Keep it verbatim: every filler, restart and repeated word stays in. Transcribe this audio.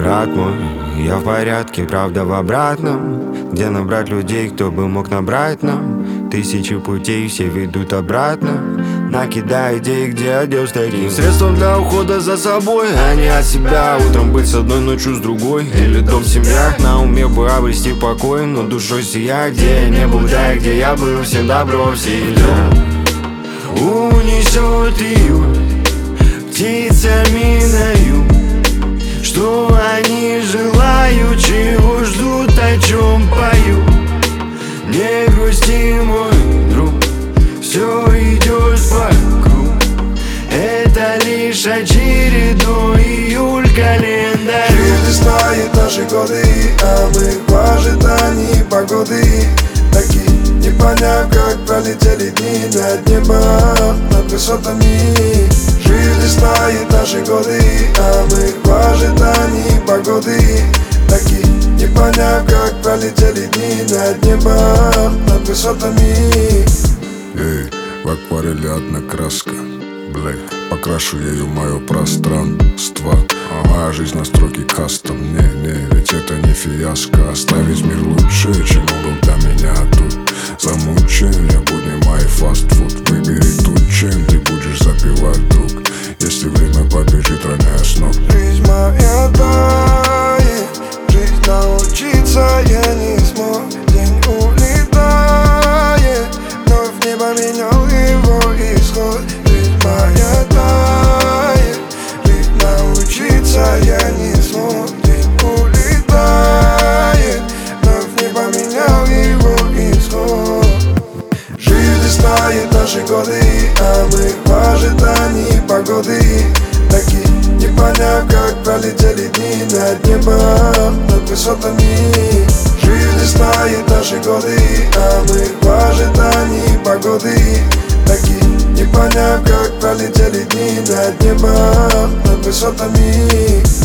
брат мой, я в порядке, правда в обратном. Где набрать людей, кто бы мог набрать нам? Тысячи путей, все ведут обратно. Накидай идей, где одел старик. Средством для ухода за собой, а не от себя. Утром быть с одной, ночью с другой. Или дом, семья, на уме бы обрести покой, но душой сия, где я не был, да и где я был. Всем добро, всегда унесет июль птицами на юг. Что они желают, чего ждут, о чем поют. Не грусти, мой друг, все идет по кругу. Это лишь очередной июль календарь. Жизнь знает наши годы, а мы в ожидании погоды. Такие, не поняв, как пролетели дни над небом, над высотами. Жизнь знает наши годы, а мы в ожидании погоды. Такие, не поняв, как пролетели дни над небом, над высотами. Эй, в акварели одна краска, блэ, покрашу ею мое пространство. А моя жизнь на строке кастом. Не, не, ведь это не фиаско. Оставить мир лучше, чем он был для меня тут. Замучен, я будни мои фастфуд. Выбери ту, чем ты будешь запивать, друг. Если время побежит, роняя с ног. Жизнь моя тает, жизнь научиться я не смог. День улетает, но в небо менял его исход. Жизнь моя тает, жизнь научиться я не смог. День улетает, но в небо менял его исход. Жизнь знает наши годы, а мы в ожидании погоды. Такие, не поняв, как пролетели дни над небом, над высотами. Жизнь знает наши годы, а мы в ожидании погоды. Такие, не поняв, как пролетели дни над небом, над высотами.